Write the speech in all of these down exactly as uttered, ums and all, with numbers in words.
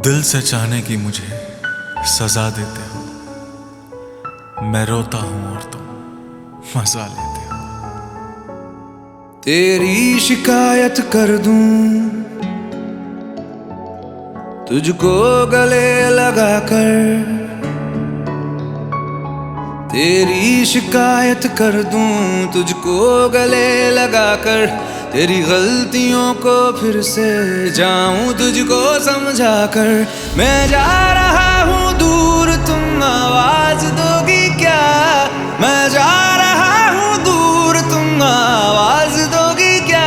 दिल से चाहने की मुझे सजा देते हो। मैं रोता हूं और तुम मजा लेते हो। तेरी शिकायत कर दूं तुझको गले लगाकर, तेरी शिकायत कर दूं तुझको गले लगाकर, तेरी गलतियों को फिर से जाऊं तुझको समझाकर। मैं जा रहा हूं दूर तुम आवाज दोगी क्या? मैं जा रहा हूं दूर तुम आवाज दोगी क्या?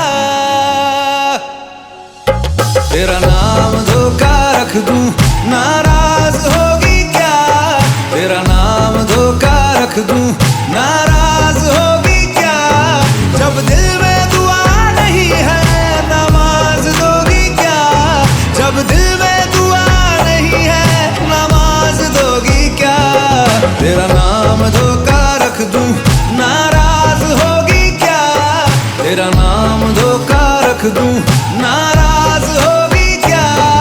तेरा नाम धोखा रख दूं नाराज होगी क्या? तेरा नाम धोखा रख दूं नाराज होगी क्या? जब दिल में दुआ नहीं है नमाज दोगी क्या? जब दिल में दुआ नहीं है नमाज दोगी क्या? तेरा नाम धोखा रख दूं नाराज होगी क्या? तेरा नाम धोखा रख दूं नाराज होगी क्या?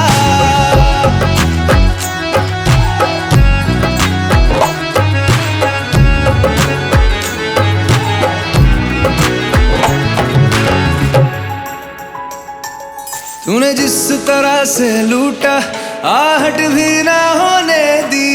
तूने जिस तरह से लूटा आहट भी ना होने दी,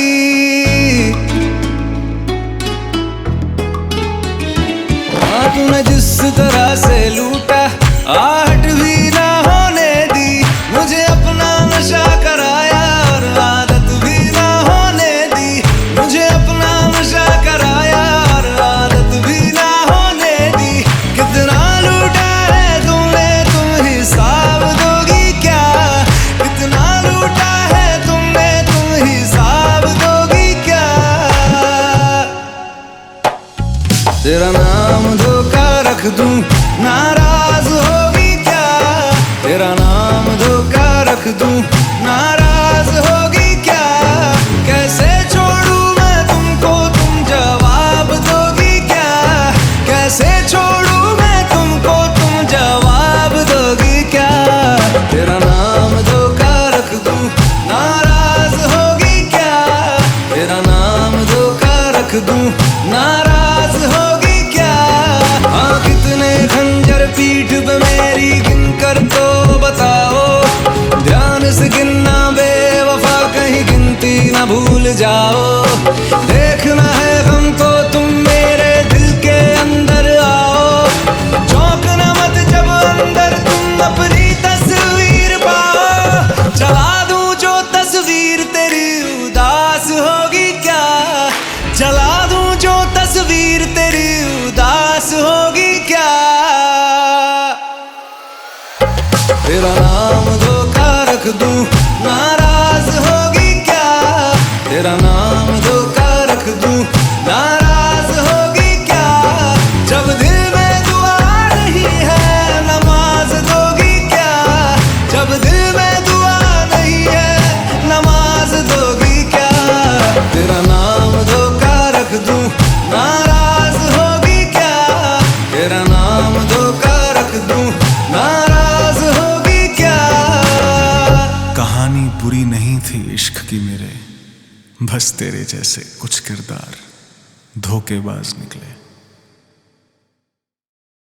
हाँ तूने जिस तरह से लूटा आहट भी ना होने दी। मुझे अपना नशा कराया और आदत भी ना होने दी। मुझे अपना नशा कराया और आदत भी ना होने दी। कितना लूटा है तुमने तुम हिसाब दोगी क्या? कितना लूटा है तुमने तुम हिसाब दोगी क्या? तेरा नाम धोखा रख दूं नाराज होगी क्या? तेरा नाम धोखा रख दूं नाराज होगी क्या? कैसे छोड़ूं मैं तुमको तुम जवाब दोगी क्या? कैसे छोड़ूं मैं तुमको तुम जवाब दोगी क्या? तेरा नाम धोखा रख दूं नाराज होगी क्या? तेरा नाम धोखा रख दूं नाराज होगी क्या? हाँ कितने खंजर पीठ पे मेरी गिन कर तो बताओ, ध्यान से गिनना बेवफा कहीं गिनती ना भूल जाओ। देखना है हमको तुम मेरे दिल के अंदर आओ, चौंकना मत जब अंदर तुम अपनी तस्वीर पाओ। जला दूं जो तस्वीर तेरी उदास होगी क्या? जला दूं जो तस्वीर तेरी उदास होगी क्या? तेरा नाम धोखा रख दूं नाराज होगी क्या? तेरा नाम धोखा रख दूं नाराज होगी क्या? जब दिल में दुआ नहीं है नमाज दोगी क्या? जब दिल में दुआ नहीं है नमाज दोगी क्या? तेरा नाम धोखा रख दूं नाराज होगी क्या? तेरा नाम धोखा रख दूं नाराज होगी क्या? कहानी बुरी नहीं थी इश्क की मेरे, बस तेरे जैसे कुछ किरदार धोखेबाज निकले।